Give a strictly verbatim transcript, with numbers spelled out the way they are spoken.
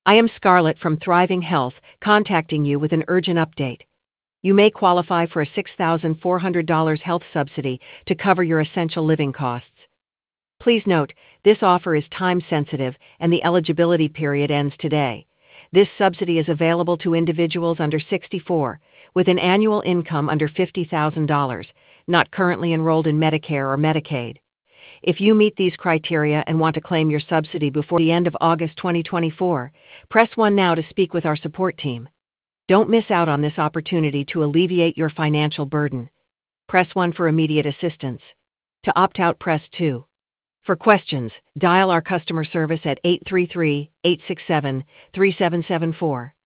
I am Scarlett from Thriving Health, contacting you with an urgent update. You may qualify for a six thousand four hundred dollars health subsidy to cover your essential living costs. Please note, this offer is time sensitive and the eligibility period ends today. This subsidy is available to individuals under sixty-four, with an annual income under fifty thousand dollars, not currently enrolled in Medicare or Medicaid. If you meet these criteria and want to claim your subsidy before the end of August twenty twenty-four, press one now to speak with our support team. Don't miss out on this opportunity to alleviate your financial burden. Press one for immediate assistance. To opt out, press two. For questions, dial our customer service at eight three three, eight six seven, three seven seven four.